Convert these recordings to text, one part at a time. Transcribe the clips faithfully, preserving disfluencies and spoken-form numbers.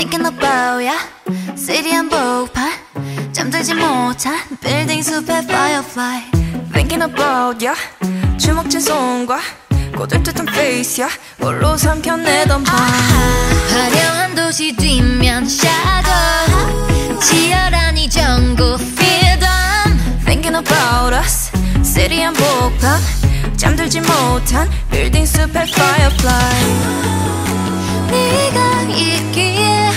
Thinking about ya City 한복판 잠들지 못한 빌딩 숲의 firefly Thinking about ya 주먹진 손과 꼬들듯한 face ya 홀로 삼켜내던 밤 화려한 도시 뒷면 shadow 치열한 이 전국 feel them Thinking about us City 한복판 잠들지 못한 빌딩 숲의 firefly 네가 있기에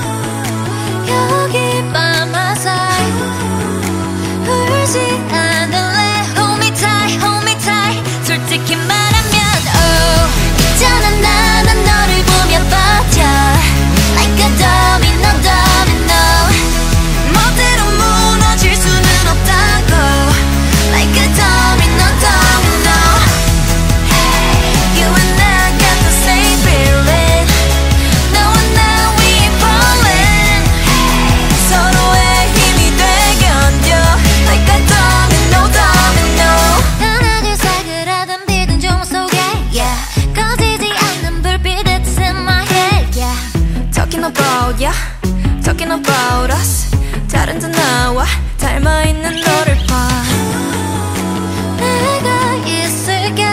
여기 밤하사이 울지 않을래 Hold me tight, hold me tight 솔직히 말하면 oh 있잖아 나는 너를 보며 버텨 Like a domino, domino 멋대로 무너질 수는 없다고 Like a domino, domino Hey, you and I got the same feeling 너와 나 we falling Hey, 서로의 힘이 돼 견뎌 Like a domino, domino 하나 둘 사그라든 비든 종 속에 yeah 꺼지지 않는 불빛 It's in my head yeah Talking about ya Talking about us 다른 듯 나와 닮아있는 너를 봐 내가 있을게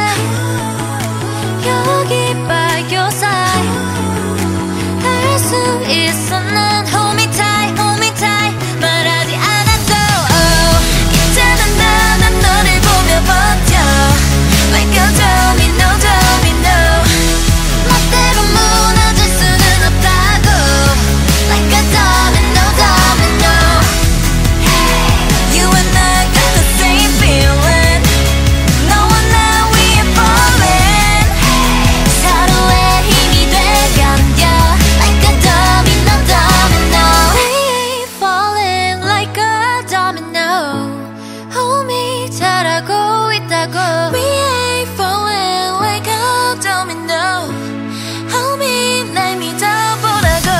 여기 by your side 알 수 있어 난 hold me tight hold me tight 말하지 않아도 oh 있잖아 나는 너를 보며 버텨 Like a domino domino 멋대로 무너질 수는 없다고 Like a domino domino Hey you and I got the same feeling 너와 나 we falling Hey 서로의 힘이 돼 견뎌 Like a domino domino We ain't falling like a domino Hold me 잘하고 있다고 We ain't falling like a domino Hold me 날 믿어보라고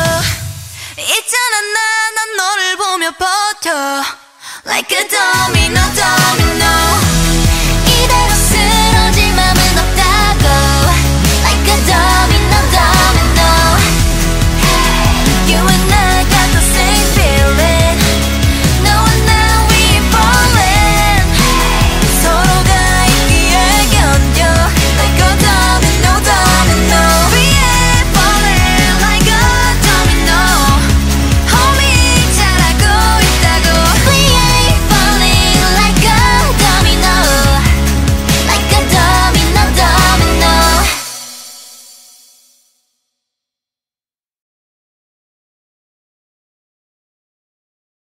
있잖아 나 난 너를 보며 버텨 Like a domino domino